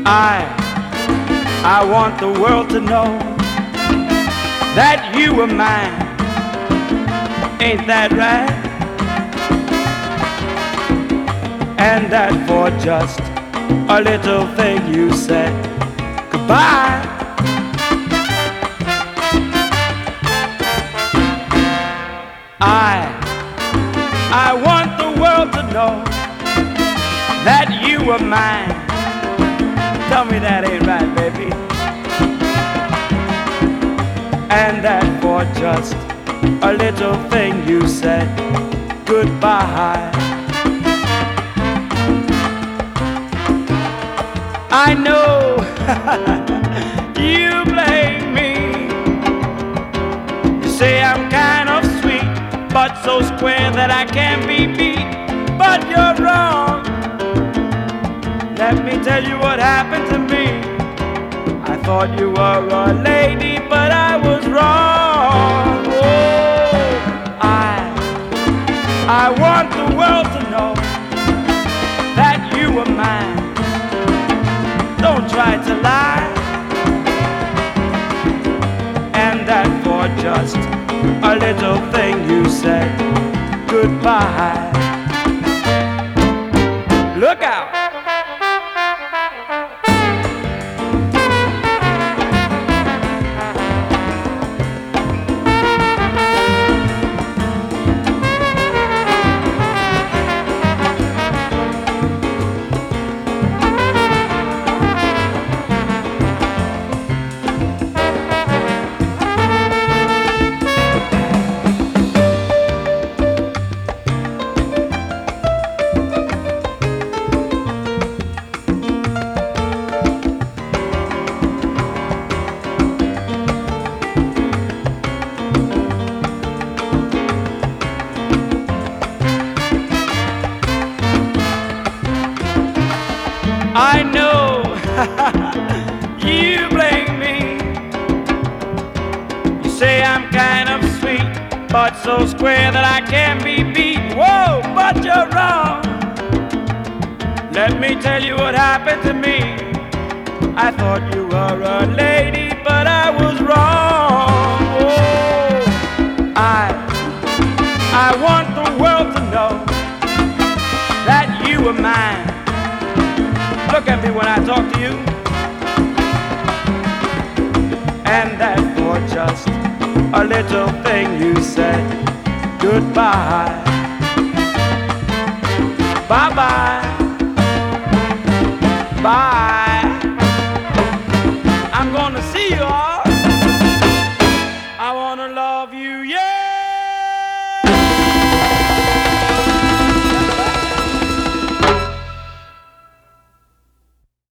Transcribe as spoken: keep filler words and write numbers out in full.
I, I want the world to know that you were mine. Ain't that right? And that for just a little thing you said goodbye. I, I want the world to know that you were mine. Tell me that ain't right, baby. And that for just a little thing you said goodbye. I know you blame me. You say I'm kind of sweet, but so square that I can't be beat. But you're wrong. Let me tell you what happened to me. I thought you were a lady, but I was wrong. Oh, I, I want the world to know that you were mine. Don't try to lie. And that for just a little thing you said goodbye. Look out! I know you blame me. You say I'm kind of sweet, but so square that I can't be beat. Whoa, but you're wrong. Let me tell you what happened to me. I thought you were a lady, but I was wrong. Oh, I, I want the world to know that you were mine. Look at me when I talk to you. And that for just a little thing you said goodbye. Bye-bye. Bye.